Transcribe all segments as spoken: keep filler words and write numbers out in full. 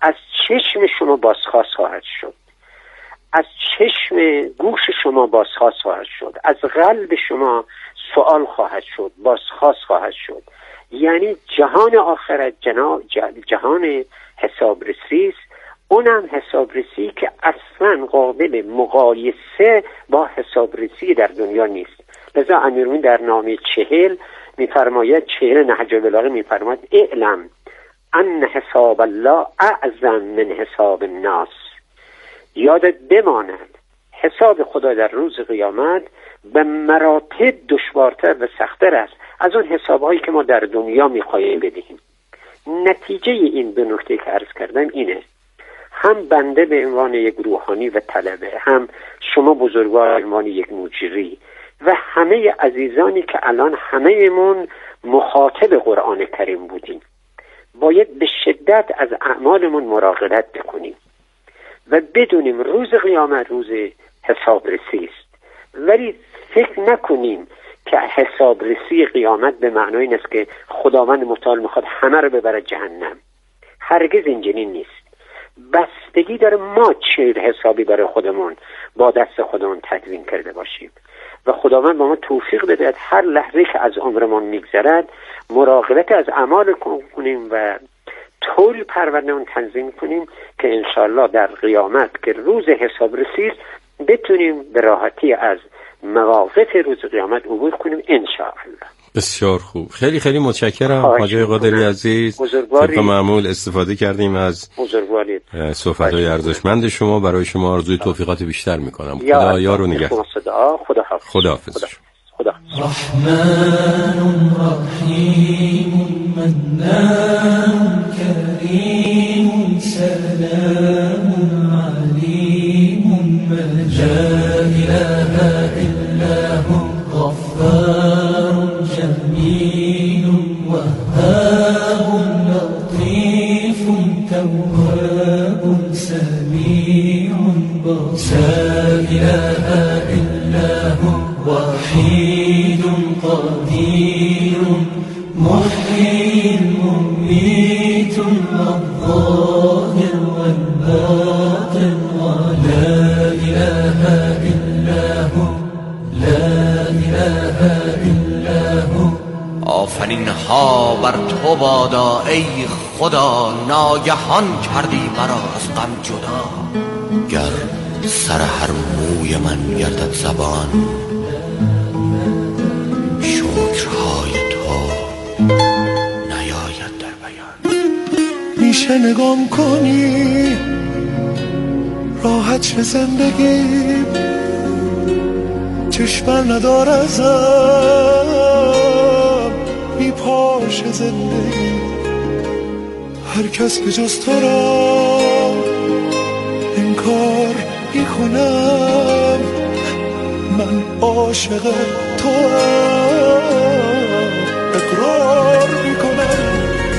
از چشم شما بازخواست خواهد شد، از چشم گوش شما بازخواست خواهد شد، از قلب شما سوال خواهد شد، بازخواست خواهد شد. یعنی جهان آخرت جهان حسابرسی است، اونم حسابرسی که اصلا قابل مقایسه با حسابرسی در دنیا نیست. لذا امیرالمومنین در نامه چهل میفرماید، چهل نهج البلاغه میفرماید اعلم ان حساب الله اعظم من حساب الناس. یادت بماند حساب خدا در روز قیامت به مراتب دشوارتر و سخت‌تر است از اون حسابهایی که ما در دنیا میخواهیم بدهیم. نتیجه این دو نکته که عرض کردم اینه، هم بنده به عنوان یک روحانی و طلبه، هم شما بزرگوار به عنوان یک مجری و همه عزیزانی که الان همه‌مون مخاطب قرآن کریم بودیم، باید به شدت از اعمالمون مراقبت بکنیم و بدونیم روز قیامت روز حسابرسی است. ولی فکر نکنیم که حسابرسی قیامت به معنای این است که خداوند متعال میخواد همه رو ببره جهنم. هرگز اینجنین نیست. بستگی داره ما چه حسابی برای خودمون با دست خودمون تدوین کرده باشیم و خداوند با ما توفیق بده هر لحظه که از عمرمون میگذرد مراقبت از اعمال کنیم و طول پروندهمون تنظیم کنیم که انشالله در قیامت که روز حسابرسی است بتونیم به راحتی از مواقف روز قیامت عبور کنیم انشاءالله. بسیار خوب، خیلی خیلی متشکرم حاج قادری عزیز. طبق معمول استفاده کردیم از صحبت‌های ارزشمند شما. برای شما آرزوی توفیقات بیشتر میکنم. خدا یار و نگهدار. خدا حافظ. خدا حافظ. خدا. رحمن رحیم منان کریم سلام علیم لا اله الا هو غفار جمیل وهاب لطیف تواب سمیع بصیر لا اله الا هو وحید قدیر محیی ممیت الظاهر والباطن ولا اله الا هو لا اله الا هو. آفرین ها بر تو بادا ای خدا، ناگهان کردی مرا از غم جدا. گر سر هر موی من گردد زبان، شکرهای تو نیاید در بیان. میشه نگام کنی راحت شه زندگی، چشمر ندار ازم بی پاش زندگی. هر کس به جز تو را انکار میکنم، من عاشق تو اقرار میکنم.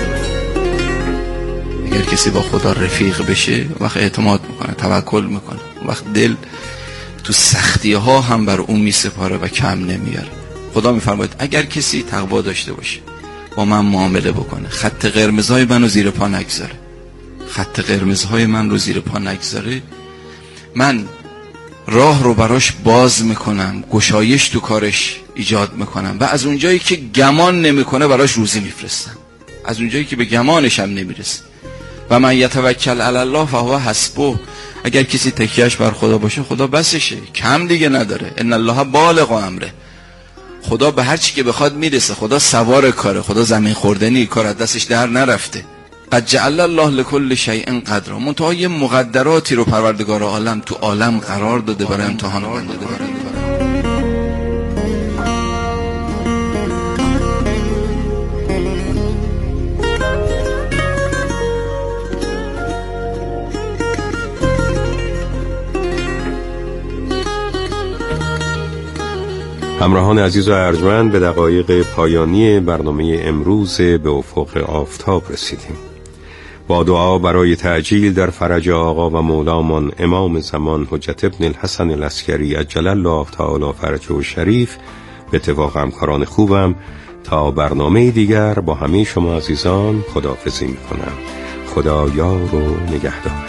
اگر کسی با خدا رفیق بشه وقت اعتماد میکنه، توکل میکنه، وقت دل تو سختی ها هم بر اون میسپاره و کم نمیاره. خدا میفرماید اگر کسی تقوا داشته باشه با من معامله بکنه، خط قرمزهای منو زیر پا نگذاره، خط قرمزهای من رو زیر پا نگذاره، من راه رو براش باز میکنم، گشایش تو کارش ایجاد میکنم و از اونجایی که گمان نمیکنه براش روزی میفرستم، از اونجایی که به گمانش هم نمیرسه. و من یتوکل علی الله فهو حسبه. اگر کسی تکیهش بر خدا باشه خدا بسشه، کم دیگه نداره. ان الله بالغ امره. خدا به هر چی که بخواد میرسه. خدا سوار کاره، خدا زمین خوردنی، کار از دستش در نرفته. قد جعل الله لكل شیء قدرا. منتها یه مقدراتی رو پروردگار عالم تو عالم قرار داده برای امتحان بنده. همراهان عزیز و ارجمند، به دقایق پایانی برنامه امروز به افق آفتاب رسیدیم. با دعا برای تعجیل در فرج آقا و مولامان امام زمان حجت ابن الحسن العسکری عجل الله تعالی فرجه و شریف به اتفاق همکاران خوبم تا برنامه دیگر با همه شما عزیزان خداحافظی میکنم. خدا یار و نگهدار.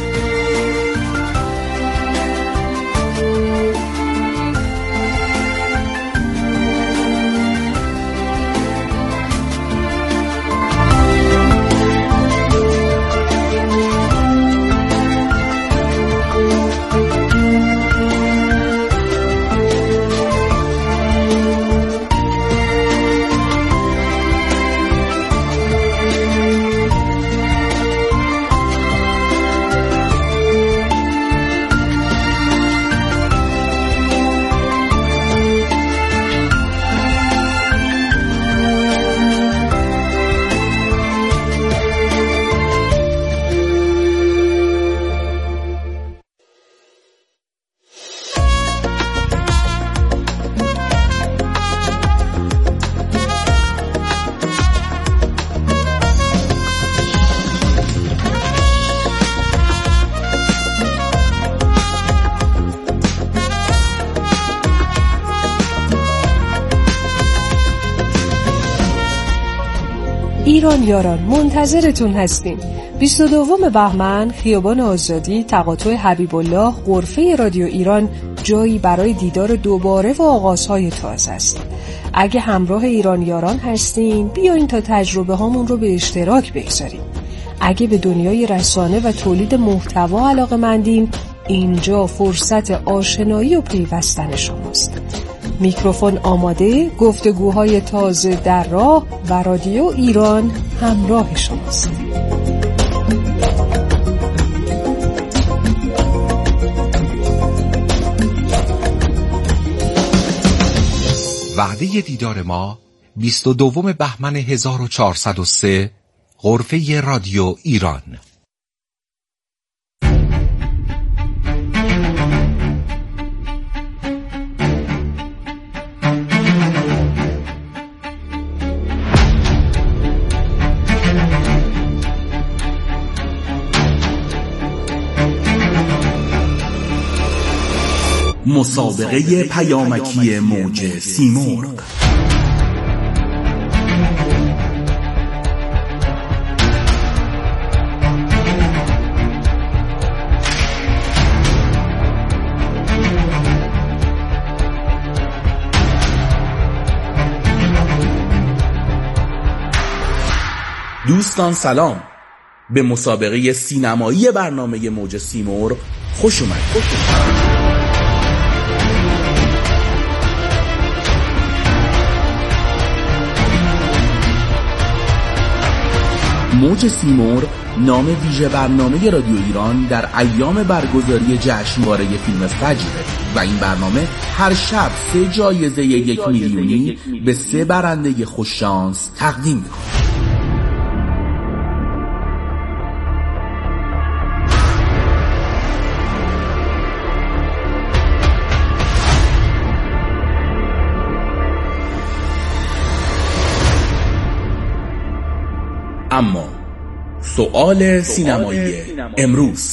ایران یاران منتظرتون هستیم. بیست و دوم بهمن خیابان آزادی، تقاطع حبیب الله، غرفه رادیو ایران جایی برای دیدار دوباره و آغازهای تازه است. اگه همراه ایران یاران هستین بیاین تا تجربه هامون رو به اشتراک بگذاریم. اگه به دنیای رسانه و تولید محتوا علاقه‌مندین اینجا فرصت آشنایی و پیوستن شماست. میکروفون آماده، گفتگوهای تازه در راه و رادیو ایران همراه شماست. وعده دیدار ما بیست و دوم بهمن هزار و چهارصد و سه، غرفه رادیو ایران. مسابقه پیامکی موج سیمرغ. دوستان سلام، به مسابقه سینمایی برنامه موج سیمرغ خوش اومدید. موج سیمرغ نام ویژه برنامه رادیو ایران در ایام برگزاری جشنواره فیلم فجره و این برنامه هر شب سه جایزه یک میلیونی به سه برنده خوششانس تقدیم می‌کند. اما سؤال سینمایی امروز.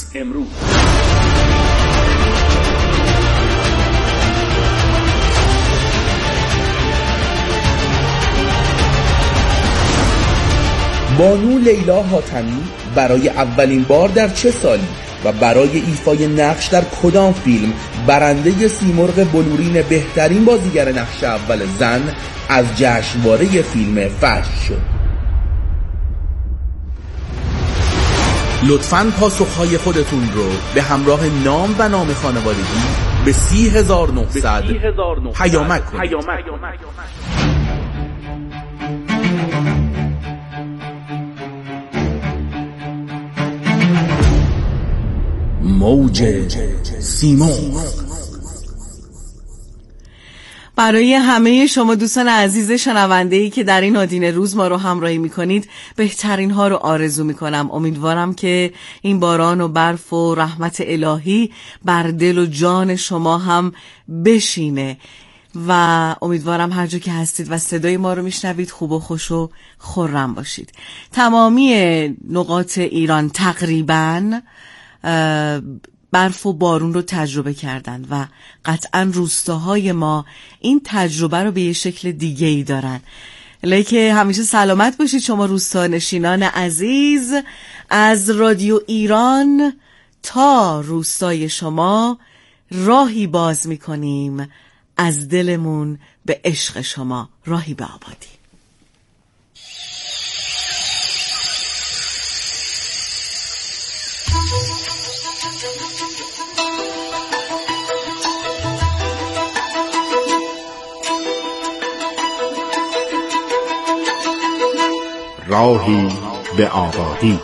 بانو لیلا حاتمی برای اولین بار در چه سالی و برای ایفای نقش در کدام فیلم برنده سیمرغ بلورین بهترین بازیگر نقش اول زن از جشنواره فیلم فجر شد؟ لطفاً پاسخهای خودتون رو به همراه نام و نام خانوادگی به سی هزار و نهصد پیامک کنید. موج سیمرغ. برای همه شما دوستان عزیز شنونده‌ای که در این آدینه روز ما رو همراهی می‌کنید بهترین ها رو آرزو می‌کنم. امیدوارم که این باران و برف و رحمت الهی بر دل و جان شما هم بشینه و امیدوارم هر جا که هستید و صدای ما رو میشنوید خوب و خوش و خرم باشید. تمامی نقاط ایران تقریباً برف و بارون رو تجربه کردن و قطعاً روستاهای ما این تجربه رو به یه شکل دیگه ای دارن. لیکه همیشه سلامت باشید شما روستانشینان عزیز. از رادیو ایران تا روستای شما راهی باز میکنیم، از دلمون به عشق شما، راهی به آبادی. راهی به آبادی.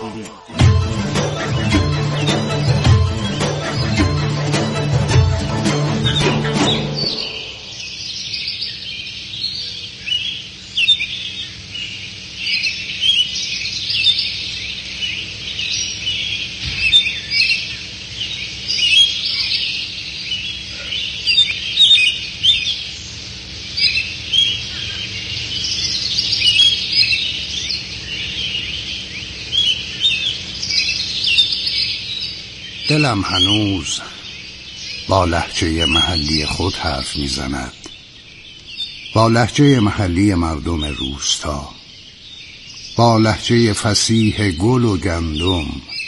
دلم هنوز با لهجه محلی خود حرف میزند، با لهجه محلی مردم روستا، با لهجه فصیح گل و گندم.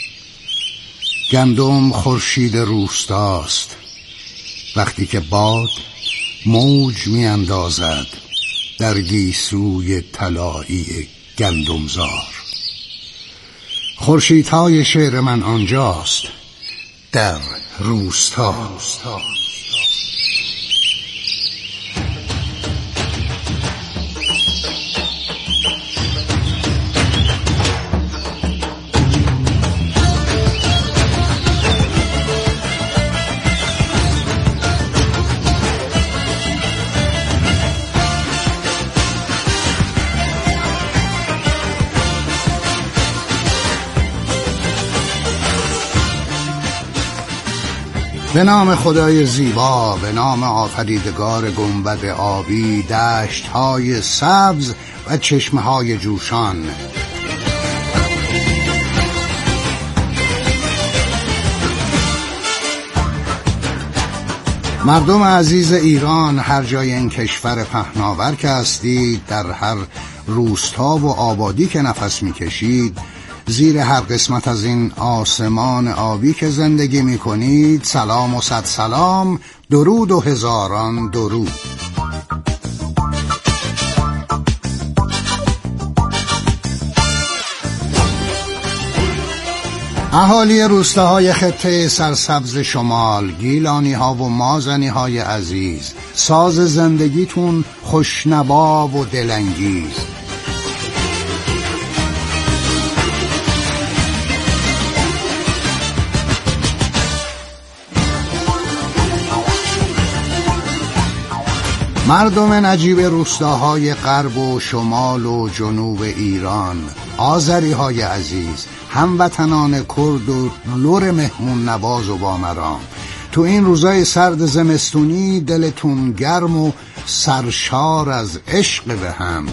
گندم خورشید روستاست، وقتی که باد موج میاندازد در گیسوی طلایی گندمزار. خورشیدهای شعر من آنجاست، در روستا. به نام خدای زیبا، به نام آفریدگار گنبد آبی، دشت‌های سبز و چشمه‌های جوشان. مردم عزیز ایران، هر جای این کشور پهناور که هستید، در هر روستا و آبادی که نفس می‌کشید، زیر هر قسمت از این آسمان آبی که زندگی می کنید، سلام و صد سلام، درود و هزاران درود. اهالی روستاهای خطه سرسبز شمال، گیلانی ها و مازنی های عزیز، ساز زندگیتون خوشنوا و دلانگیز. مردم نجیب روستاهای غرب و شمال و جنوب ایران، آذری های عزیز، هموطنان کرد و لور مهمون نواز و بامرام، تو این روزای سرد زمستونی دلتون گرم و سرشار از عشق به هم.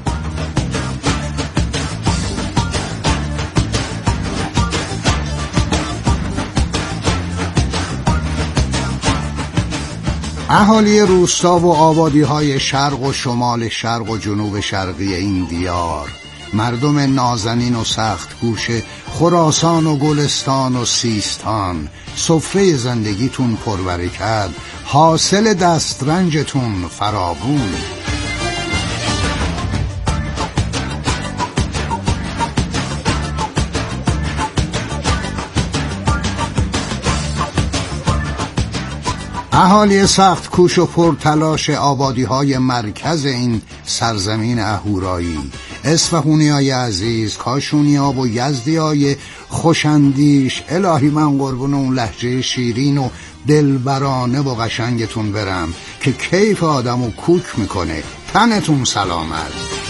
اهالی روستا و آبادی های شرق و شمال شرق و جنوب شرقی این دیار، مردم نازنین و سخت گوش خراسان و گلستان و سیستان، سفره زندگیتون پربرکت، حاصل دسترنجتون فراوون. اهالی سخت کوش و پرتلاش آبادی های مرکز این سرزمین اهورایی، اصفهونی های عزیز، کاشونی ها و یزدی های خوشندیش، الهی من قربون اون لهجه شیرین و دلبرانه و قشنگتون برم که کیف آدمو کوک میکنه. تنتون سلامت.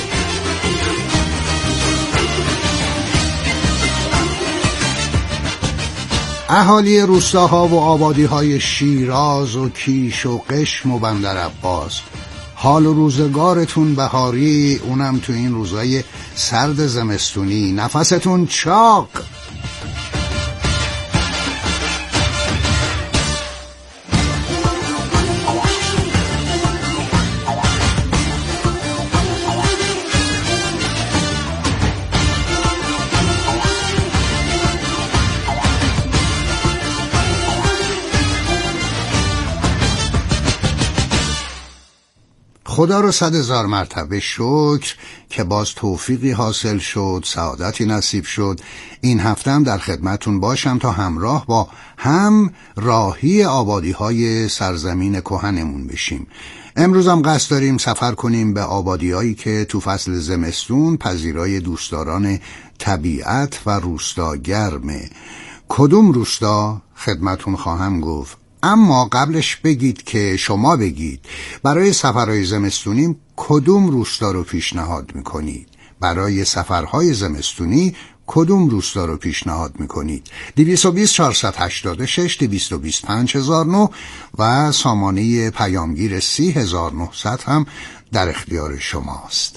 اهالی روستاها و آبادی های شیراز و کیش و قشم و بندر عباس، حال و روزگارتون بهاری، اونم تو این روزای سرد زمستونی، نفستون چاق. خدا رو صد هزار مرتبه شکر که باز توفیقی حاصل شد، سعادتی نصیب شد این هفته هم در خدمتون باشم تا همراه با هم راهی آبادی های سرزمین کهنمون بشیم. امروز هم قصد داریم سفر کنیم به آبادی‌هایی که تو فصل زمستون پذیرای دوستداران طبیعت و روستا گرمه. کدوم روستا خدمتون خواهم گفت، اما قبلش بگید که شما بگید برای سفرهای زمستونی کدوم روستا رو پیشنهاد میکنید؟ برای سفرهای زمستونی کدوم روستا رو پیشنهاد میکنید؟ دویست و بیست چهارصد و هشتاد و شش دویست و بیست پنج هزار و نه و سامانه پیامگیر سی هزار و نهصد هم در اختیار شماست.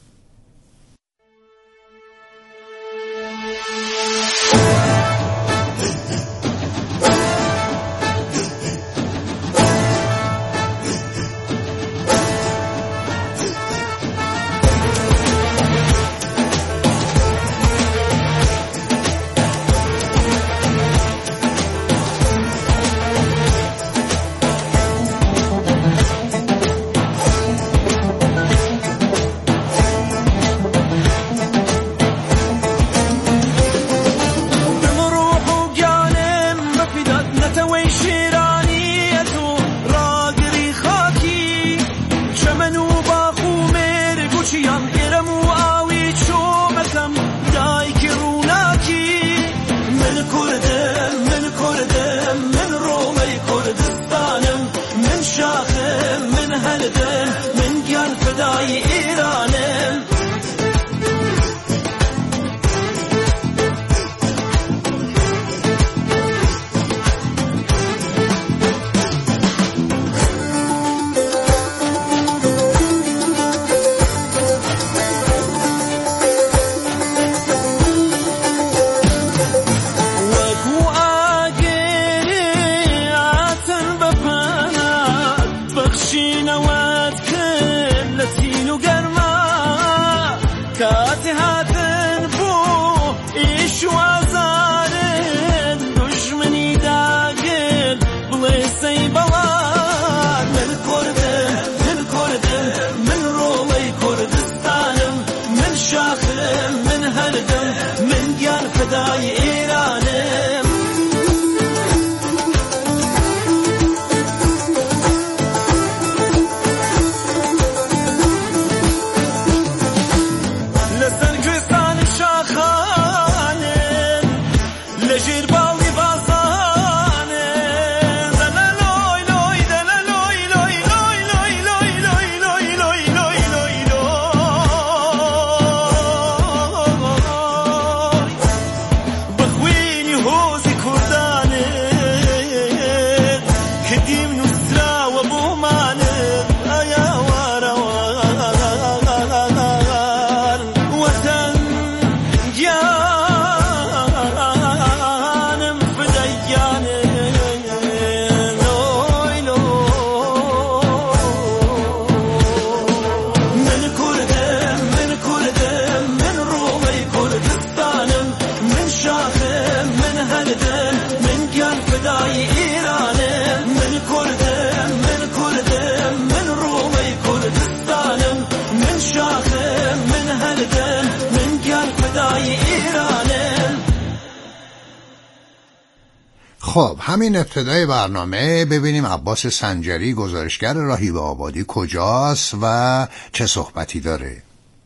خب همین ابتدای برنامه ببینیم عباس سنجری گزارشگر راهی به آبادی کجاست و چه صحبتی داره.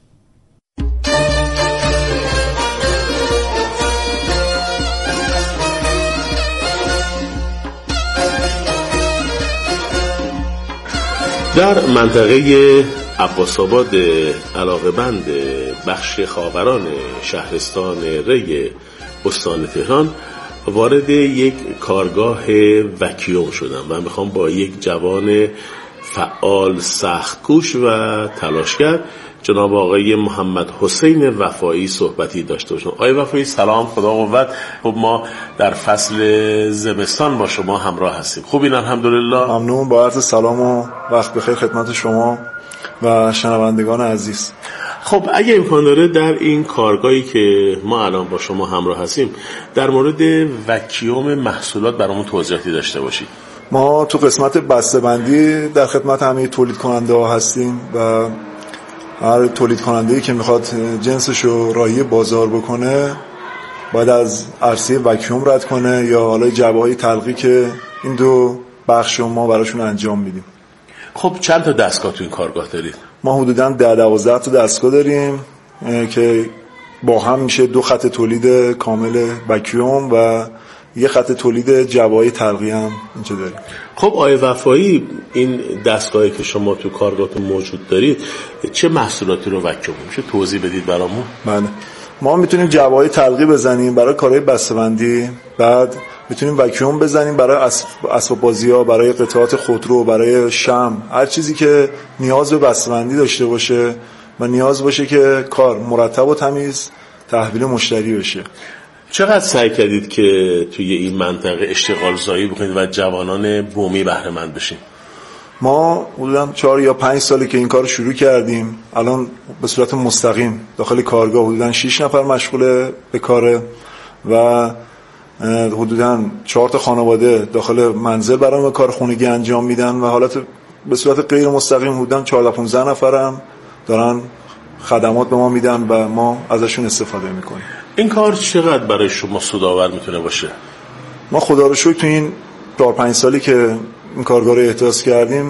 در منطقه عباس‌آباد علاقه‌مند بخش خاوران شهرستان ری استان تهران وارد یک کارگاه وکیوم شدم و میخوام با یک جوان فعال سخت‌کوش و تلاشگر جناب آقای محمد حسین وفایی صحبتی داشته باشم. آقای وفایی سلام، خدا قوت. خب ما در فصل زمستان با شما همراه هستیم. خوبین؟ الحمدلله. ممنون. با عرض سلام و وقت بخیر خدمت شما و شنوندگان عزیز. خب اگه امکان داره در این کارگاهی که ما الان با شما همراه هستیم در مورد وکیوم محصولات برامون توضیحاتی داشته باشید. ما تو قسمت بسته‌بندی در خدمت همه تولید کننده ها هستیم و هر تولید کننده‌ای که میخواد جنسش رو راهی بازار بکنه باید از عرصه وکیوم رد کنه یا حالا جعبه‌های تلقی که این دو بخش ما براشون انجام میدیم. خب چند تا دستگاه تو این کارگاه دارید؟ ما حدوداً ده دوازده تا دستگاه داریم که با هم میشه دو خط تولید کامل وکیوم و یه خط تولید جعبه‌های تلقی هم اینجا داریم. خب آقای وفایی، این دستگاهی که شما تو کارگاهتون موجود دارید چه محصولاتی رو وکیوم میشه توضیح بدید برامون؟ بله، ما میتونیم جعبه‌های تلقی بزنیم برای کارهای بسته‌بندی، بعد میتونیم وکیوم بزنیم برای اسباب بازی‌ها، برای قطعات خودرو، برای شمع، هر چیزی که نیاز به بسته‌بندی داشته باشه و نیاز باشه که کار مرتب و تمیز تحویل مشتری بشه. چقدر سعی کردید که توی این منطقه اشتغال زایی بکنید و جوانان بومی بهره مند بشین؟ ما حدوداً چهار یا پنج ساله که این کار شروع کردیم. الان به صورت مستقیم داخل کارگاه حدوداً شش نفر مشغول به کاره و حدوداً چهار تا خانواده داخل منزل برای کار خونگی انجام میدن و حالت به صورت غیر مستقیم حدوداً چهارده پانزده نفرم دارن خدمات به ما میدن و ما ازشون استفاده میکنیم. این کار چقدر برای شما سودآور میتونه باشه؟ ما خدا رو شکر تو این چهار پنج سالی که این کارگاه رو احداث کردیم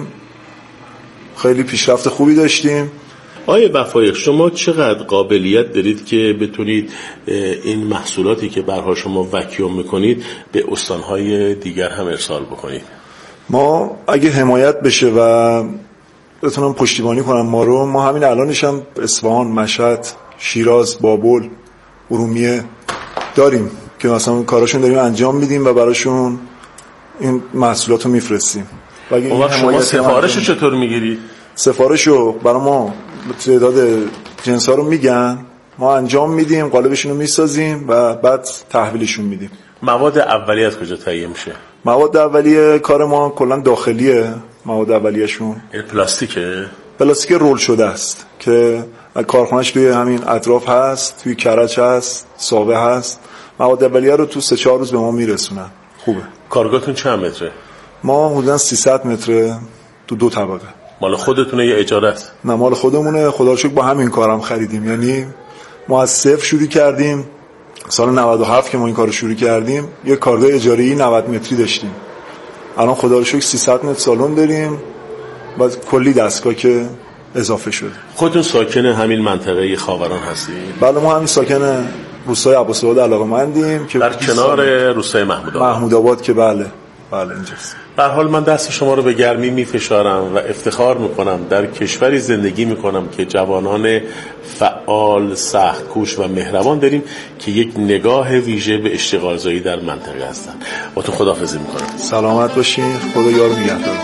خیلی پیشرفت خوبی داشتیم. آقای وفایی، شما چقدر قابلیت دارید که بتونید این محصولاتی که برها شما وکیوم میکنید به استانهای دیگر هم ارسال بکنید؟ ما اگه حمایت بشه و بتونم پشتیبانی کنم ما رو، ما همین الانش هم اصفهان، مشهد، شیراز، بابل، ارومیه داریم که مثلا کاراشون داریم انجام میدیم و براشون این محصولات رو میفرستیم. اون شما سفارش رو چطور میگیرید؟ سفارش رو برای ما تعداد جنس ها رو میگن، ما انجام میدیم، قالبشون رو میسازیم و بعد تحویلشون میدیم. مواد اولیه از کجا تهیه میشه؟ مواد اولیه کار ما کلا داخلیه. مواد اولیه‌شون پلاستیکه؟ پلاستیک رول شده است که کارخونه‌اش توی همین اطراف هست، توی کرج هست، ساوه هست. مواد اولیه رو تو سه چهار روز به ما میرسونن. خوبه. کارگاهتون چند متره؟ ما حدوداً سیصد متره تو دو طبقه. مال خودتونه یا اجاره است؟ نه، مال خودمونه. خدا رو شکر با همین کارم خریدیم. یعنی ما از صفر شروع کردیم. سال نود و هفت که ما این کارو شروع کردیم یه کارگاه اجاره‌ای نود متری داشتیم. الان خدا رو شکر سیصد متر سالن داریم و کلی دستگاه که اضافه شده. خودتون ساکن همین منطقه خاوران هستید؟ بله، ما همین ساکن روستای عباس‌آباد علاقه‌مندیم که در کنار روستای محمودآباد. محمودآباد که بله بله اینجاست. به هر حال من دست شما رو به گرمی میفشارم و افتخار میکنم در کشوری زندگی میکنم که جوانان فعال، سخت‌کوش و مهربان داریم که یک نگاه ویژه به اشتغال زایی در منطقه هستن. با تو خداحافظی میکنم. سلامت باشین. خدا یار و نگهدارتون.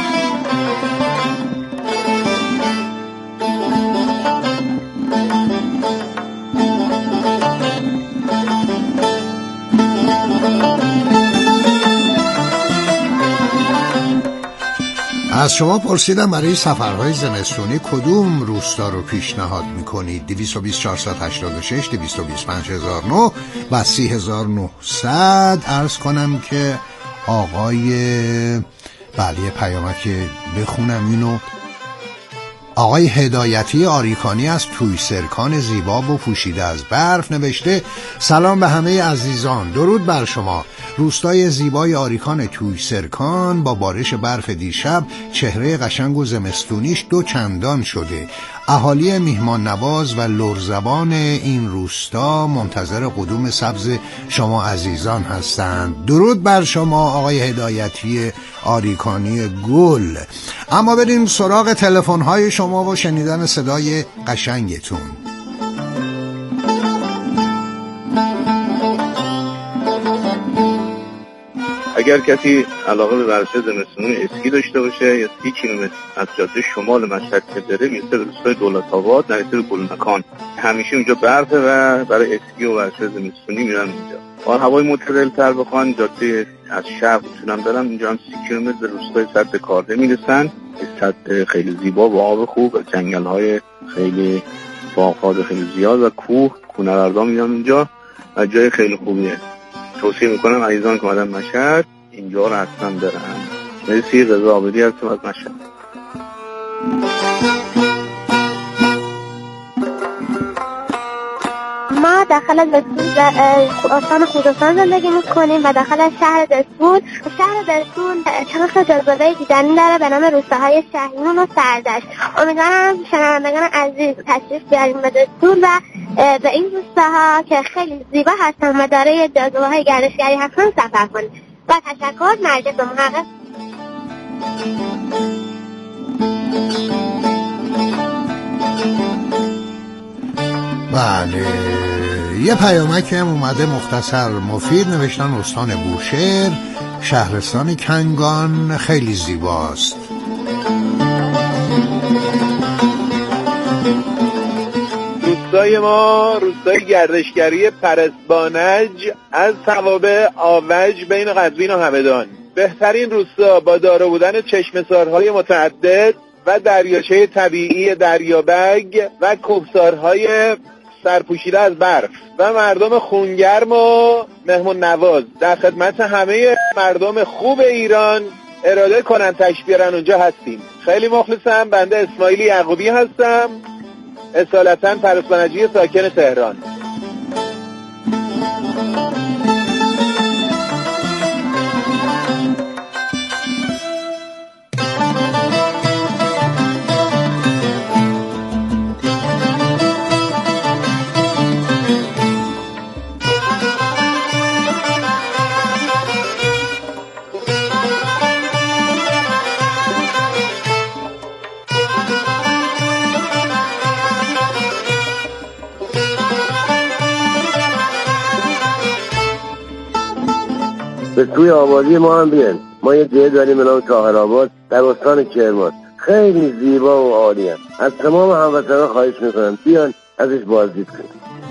از شما پرسیدم برای سفرهای زمستونی کدوم روستا رو پیشنهاد میکنید؟ دویست و بیست چهارصد و هشتاد و شش، دویست و بیست پنج هزار و نه و سی هزار و نهصد. عرض کنم که آقای بله پیامک که بخونم اینو. آقای هدایتی آریکانی از توی سرکان زیبا و پوشیده از برف نوشته: سلام به همه عزیزان، درود بر شما. روستای زیبای آریکان توی سرکان با بارش برف دیشب چهره قشنگ و زمستونیش دو چندان شده. اهالی میهمان نواز و لرزبان این روستا منتظر قدوم سبز شما عزیزان هستند. درود بر شما آقای هدایتی آریکانی گل. اما بریم سراغ تلفن‌های شما و شنیدن صدای قشنگتون. اگر کسی علاقه به ورزش زمستونی اسکی داشته باشه یا سی کیلومتر از جاده شمال مشهد که بره میرسه به روستای دولت آباد، نزدیک به گلمکان. همیشه اونجا برفه و برای اسکی و ورزش زمستونی میرن اونجا. اگه هوای معتدل تر بخوان جاده از شرق میتونن برن اونجا هم سی کیلومتر به روستای سد کارده میرسن. سد خیلی زیبا با آب خوب و جنگل‌های خیلی باغات خیلی زیاد و کوه کوهنوردان میان اونجا و جای خیلی خوبیه. توصیه میکنم عزیزان که اومدن مشهد اینجا رو حتما برن. مرسی. رضا عابدی هستم از مشهد. ما داخل دستور استان خراسان زندگی میکنیم و داخل شهر دستور. شهر دستور چند تا جاذبه دیدنی داره به نام روستاهای شهیمون و سردشت. امیدوارم شنوندگان عزیز تشریف بیاریم به دستور و به این روستاها که خیلی زیبا هستن و داره جاذبه های گردشگری هستن سفر کنیم. و تشکر. نرگس محقق. بله، یه پیامک هم اومده مختصر مفید، نوشتن استان بوشهر، شهرستان کنگان خیلی زیباست. روستای ما روستای گردشگری پرسبانج از توابع آوج بین قزوین و همدان. بهترین روستا با دارا بودن چشمه‌سارهای متعدد و دریاچه طبیعی دریابگ و کوهسارهای سرپوشیده از برف و مردم خونگرم و مهمون نواز. در خدمت همه مردم خوب ایران اراده کنن تشریف بیارن اونجا هستیم. خیلی مخلصم. بنده اسماعیل یعقوبی هستم، اصالتا پرسبانجی ساکن تهران. به توی آبادی ما هم بیان. ما یه جای داریم به نام طاهرآباد در استان کرمان، خیلی زیبا و عالی هم. از تمام هموطنان خواهش میکنم بیان ازش بازدید کنیم.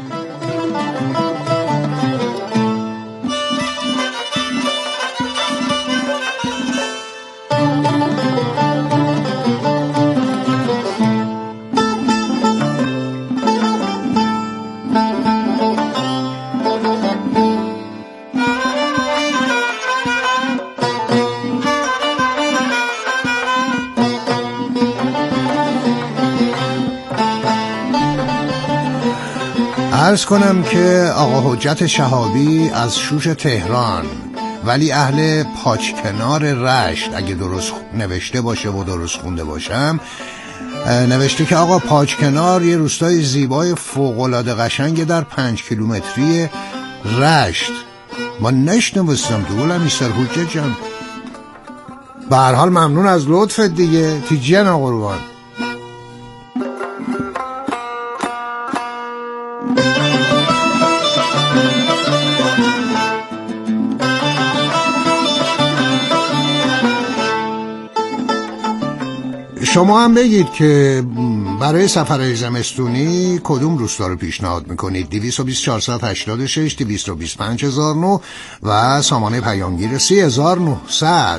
عرض کنم که آقا حجت شهابی از شوش تهران ولی اهل پاچکنار رشت، اگه درست نوشته باشه و درست خونده باشم، نوشته که آقا پاچکنار یه روستای زیبای فوق‌العاده قشنگ در پنج کیلومتری رشت. ما نشنوستم دولا میستر حجت جان. به هر حال ممنون از لطفت دیگه. تیجیان قربان. شما هم بگید که برای سفرهای زمستونی کدوم روستا رو پیشنهاد میکنید؟ دویست و بیست چهارصد و هشتاد و شش، دویست و بیست پنج هزار و نه و سامانه پیامگیر سی هزار و نهصد.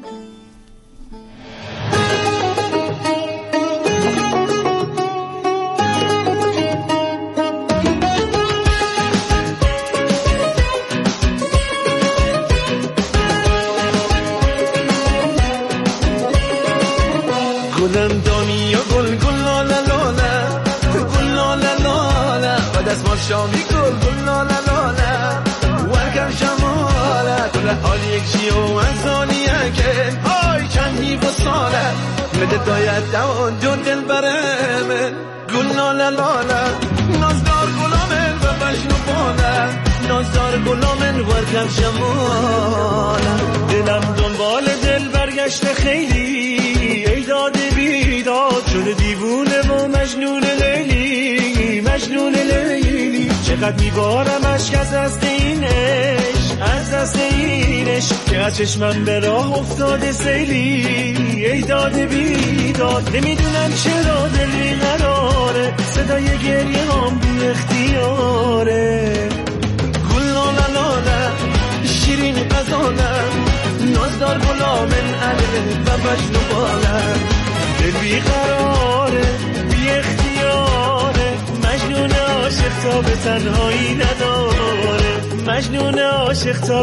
گلم دانی و گل گل لاله لاله گل لاله لاله و دست مال شامی گل گل لاله لاله ورکم شماله گل حال یک شیو از آنیه که آی چندی و ساله مده داید دوان جون دل برمه گل لاله لاله نازدار گلامن و بشنو باله نازدار گلامن ورکم شماله دلم دنبال دل برگشته خیلی داد بیداد شده دیوونه و مجنون لیلی مجنون لیلی چقدر میبارم اشک از دست اینش از دست اینش که از چشمم به راه افتاده سیلی ای داد بیداد نمیدونم چرا دل بیقراره صدای گریه هم بی اختیاره گل لاله لاله شیرین غزاله نازدار غلامن عله و مجنون باله دل بیقراره بی اختیاره مجنون عاشق تا به تنهایی نداره مجنون عاشق تا